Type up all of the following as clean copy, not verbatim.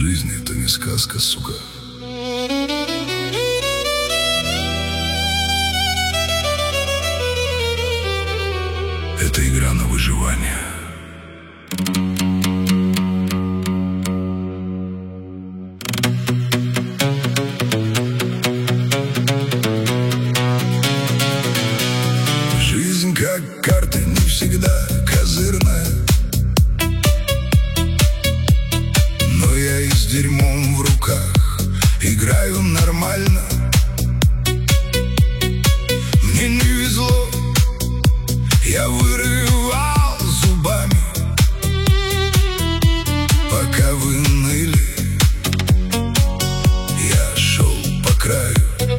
Жизнь — это не сказка, сука. Это игра на выживание. Жизнь как карта, не всегда козырная, но я и с дерьмом в руках играю нормально. Мне не везло, я вырывал зубами, пока вы ныли, я шел по краю.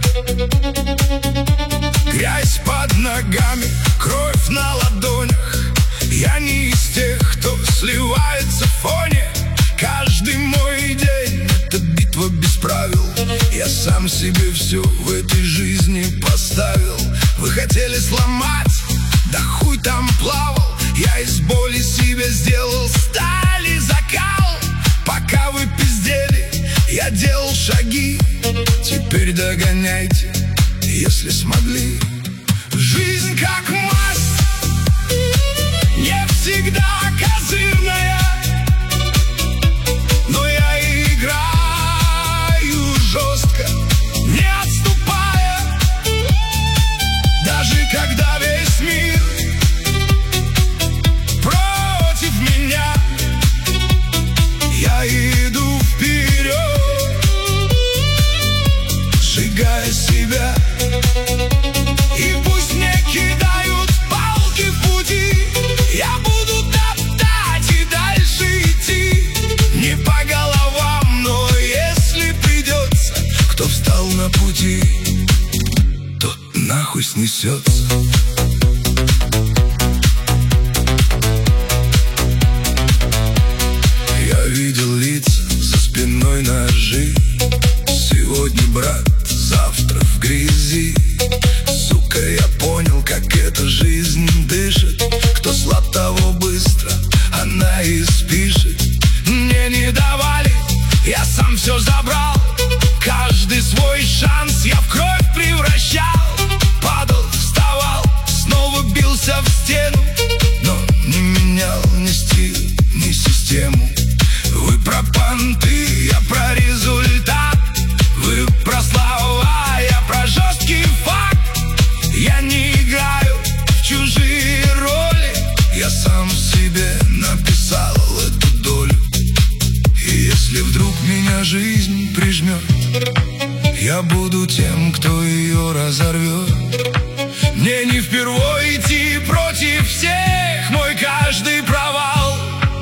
Грязь под ногами, кровь на ладонях. Я не из тех, кто сливается в фоне. Каждый мой день — это битва без правил. Я сам себе все в этой жизни поставил. Вы хотели сломать, да хуй там плавал. Я из боли себе сделал сталь и закал. Пока вы пиздели, я делал шаги. Теперь догоняйте, если смогли. Жизнь как масть, не всегда козырная, но я играю жестко, не отступая. Даже когда весь мир против меня, я иду вперед, сжигая себя. И пусть мне кидают палки в пути, я буду топтать и дальше идти. Не по головам, но если придется, кто встал на пути, тот нахуй снесется. Я видел лица, за спиной ножи. Сегодня брат, завтра в грязи. Сука, я понял, как эта жизнь дышит. Кто слаб, того быстро она и спишет. Мне не давали, я сам все забрал. Каждый свой шанс я в кровь превращал. Падал, вставал, снова бился в стену, но не менял ни стиль, ни систему. Вы про понты, я про результат. Вы про слова, я про жесткий факт. Я не играю в чужие роли, я сам себе написал эту долю. И если вдруг меня жизнь прижмет, я буду тем, кто ее разорвет. Мне не впервой идти против всех, мой каждый провал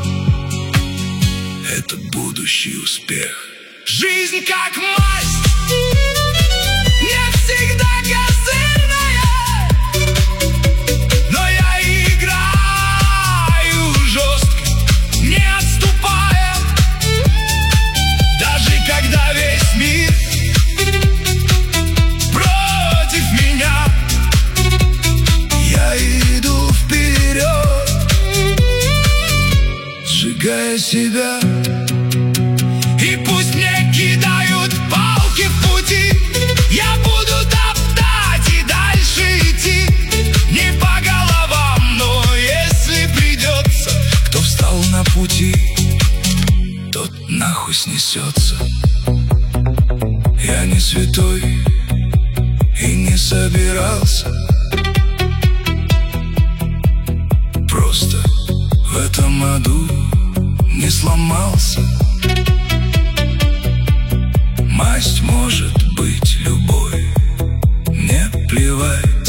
— это будущий успех. Жизнь как масть, не всегда козырная, но я играю жестко, не отступая. Даже когда весь мир против меня, я иду вперед, сжигая себя. И пусть мне кидают палки в пути, я буду топтать и дальше идти. Не по головам, но если придется, кто встал на пути, тот нахуй снесется. Я не святой и не собирался, просто в этом аду не сломался. Масть может быть любой, не плевать.